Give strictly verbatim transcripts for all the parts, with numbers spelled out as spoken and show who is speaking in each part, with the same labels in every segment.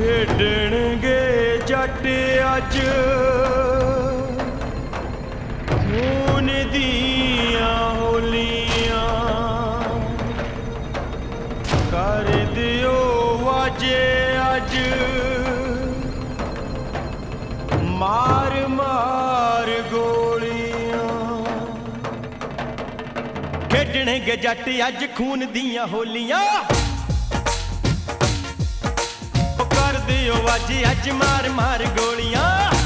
Speaker 1: ਖੇਡਣਗੇ ਜੱਟ ਅੱਜ ਖੂਨ ਦੀਆਂ ਹੋਲੀਆਂ, ਕਰ ਦਿਓ ਵਾਜੇ ਅੱਜ ਮਾਰ ਮਾਰ ਗੋਲੀਆਂ। ਖੇਡਣਗੇ ਜੱਟ ਅੱਜ ਖੂਨ ਦੀਆਂ ਹੋਲੀਆਂ, ਦਿਓ ਅੱਜ ਅੱਜ ਮਾਰ ਮਾਰ ਗੋਲੀਆਂ।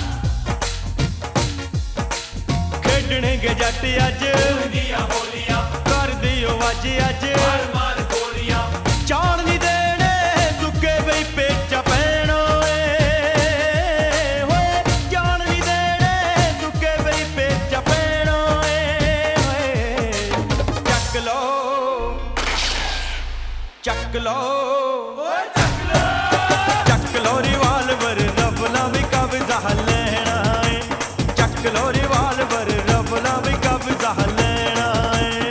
Speaker 1: ਖੇਡਣਗੇ ਜੱਟ ਅੱਜ ਦੀਆਂ ਹੋਲੀਆਂ, ਕਰ ਦਿਓ ਅੱਜ ਅੱਜ ਮਾਰ ਮਾਰ ਗੋਲੀਆਂ। ਚਾਣ ਨਹੀਂ ਦੇਣੇ ਸੁੱਕੇ ਬਈ ਪੇਚਾ ਪੈਣਾ ਏ ਹੋਏ, ਚਾਣ ਨਹੀਂ ਦੇਣੇ ਸੁੱਕੇ ਬਈ ਪੇਚਾ ਪੈਣਾ ਏ ਹੋਏ। ਚੱਕ ਲੋ ਚੱਕ ਲੋ ਰਿਵਾਲਵਰ ਰਫਲਾਂ ਵੀ ਕਬਜ਼ਾ ਲੈਣਾ ਏ, ਚੱਕ ਲੋ ਰਿਵਾਲਵਰ ਰਫਲਾਂ ਵੀ ਕਬਜ਼ਾ ਲੈਣਾ ਏ।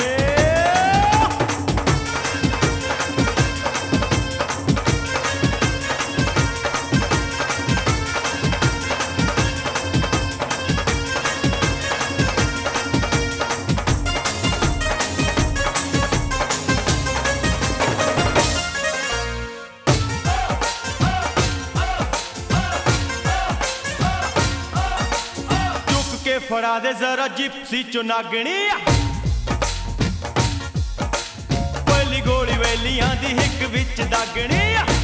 Speaker 1: ਫੜਾ ਦੇ ਜ਼ਰਾ ਜਿਪਸੀ ਚੋਂ ਨਾਗਣੀ, ਪਹਿਲੀ ਗੋਲੀ ਵੇਲੀਆਂ ਦੀ ਹਿੱਕ ਵਿੱਚ ਦਾਗਣੀ।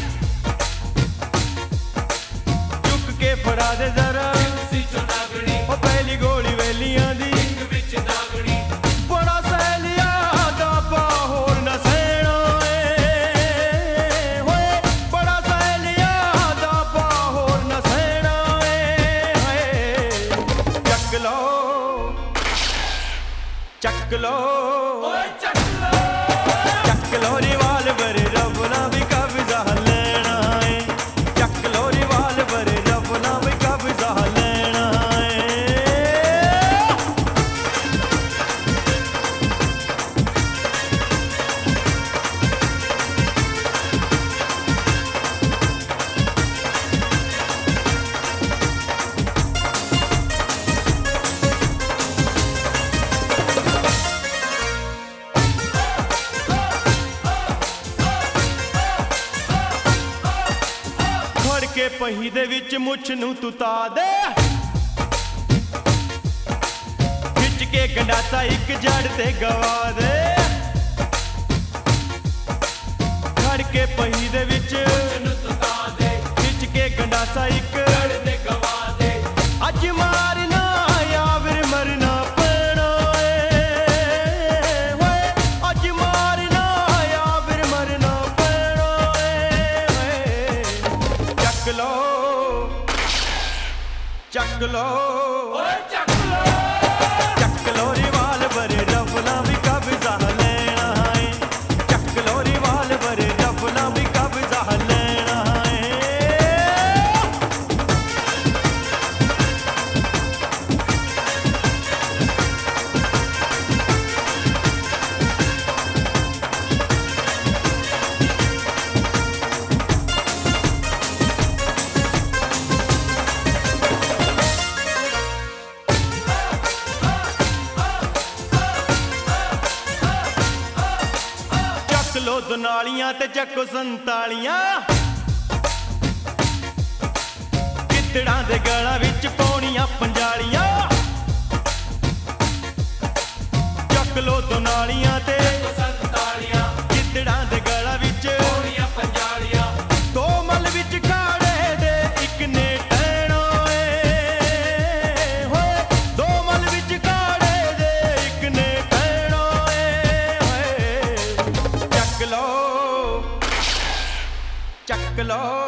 Speaker 1: ਚੁੱਕ ਕੇ ਫੜਾ ਦੇ ਜ਼ਰਾ ਜਿਪਸੀ ਚੋਂ ਨਾਗਣੀ, ਉਹ ਪਹਿਲੀ ਗੋਲੀ ਵੇਲੀਆਂ ਦੀ ਹਿੱਕ ਵਿੱਚ ਦਾਗਣੀ। ਬੜਾ ਸਹੇਲੀਆਂ ਦਾ ਬਾਹਰ ਨਾ ਸਹਿਣਾ ਏ ਹੋਏ, ਬੜਾ ਸਹੇਲੀਆਂ ਦਾ ਬਾਹਰ ਨਾ ਸਹਿਣਾ ਏ ਹੋਏ। ਚੱਕ ਲੋ ਚੱਕ ਲੋ ਓਏ ਚੱਕ ਲੋ, ਚੱਕ ਲੋ ਰਿਵਾਲਵਰ ਰਫਲਾਂ ਵੀ ਕਬਜ਼ਾ ਲੈਣਾ ਏ, ਚੱਕ ਲੋ ਰਿਵਾਲਵਰ ਰਫਲਾਂ ਵੀ ਕਬਜ਼ਾ ਲੈਣਾ ਏ। ਕੇ ਪਹੀ ਦੇ ਵਿੱਚ ਮੁੱਛ ਨੂੰ ਤੂੰ ਤਾ ਦੇ, ਖਿੱਚ ਕੇ ਗੰਡਾਸਾ ਇੱਕ ਜੜ ਤੇ ਗਵਾ ਦੇ। ਖੜ ਕੇ ਪਹੀ ਦੇ ਵਿੱਚ ਮੁੱਛ ਨੂੰ ਤੂੰ ਤਾ ਦੇ, ਖਿੱਚ ਕੇ ਗੰਡਾਸਾ ਇੱਕ ਜੜ ਤੇ ਗਵਾ ਦੇ। ਅੱਜ ਮਾਰਨਾ ਜਾਂ ਫਿਰ ਮਰਨਾ ਪੈਣਾ ਏ ਹੋਏ, ਅੱਜ ਮਾਰਨਾ ਜਾਂ ਫਿਰ ਮਰਨਾ ਪੈਣਾ ਏ ਹੋਏ। ਚੱਕ ਲੋ ਚੱਕ ਲੋ ਓਏ ਚੱਕ ਲੋ, ਚੱਕ ਲੋ ਰਿਵਾਲਵਰ ਰਫਲਾਂ ਵੀ ਕਬਜ਼ਾ ਲੈਣਾ ਏ, ਚੱਕ ਲੋ ਰਿਵਾਲਵਰ ਰਫਲਾਂ ਵੀ ਕਬਜ਼ਾ ਲੈਣਾ ਏ। ਲੋ ਦੁਨਾਲੀਆਂ ਤੇ ਚੱਕੋ ਸੰਤਾਲੀਆਂ, ਗਿੱਦੜਾਂ ਦੇ ਗਲਾਂ ਵਿੱਚ ਪਾਉਣੀਆਂ ਪੰਜਾਲੀਆਂ। ਚੱਕ ਲੋ ਦੁਨਾਲੀਆਂ ਤੇ ਚੱਕੋ ਸੰਤਾਲੀਆਂ, ਗਿੱਦੜਾਂ ਦੇ ਗਲਾਂ ਵਿੱਚ ਪਾਉਣੀਆਂ ਪੰਜਾਲੀਆਂ। ਦੋ ਮੱਲ ਵਿੱਚ ਖਾੜੇ ਦੇ ਇੱਕ ਨੇ ਟਹਿਣਾ ਏ ਹੋਏ, ਦੋ ਮੱਲ ਵਿੱਚ ਖਾੜੇ ਦੇ ਇੱਕ ਨੇ ਟਹਿਣਾ ਏ ਹੋਏ। ਚੱਕ ਲੋ ਚੱਕ ਲੋ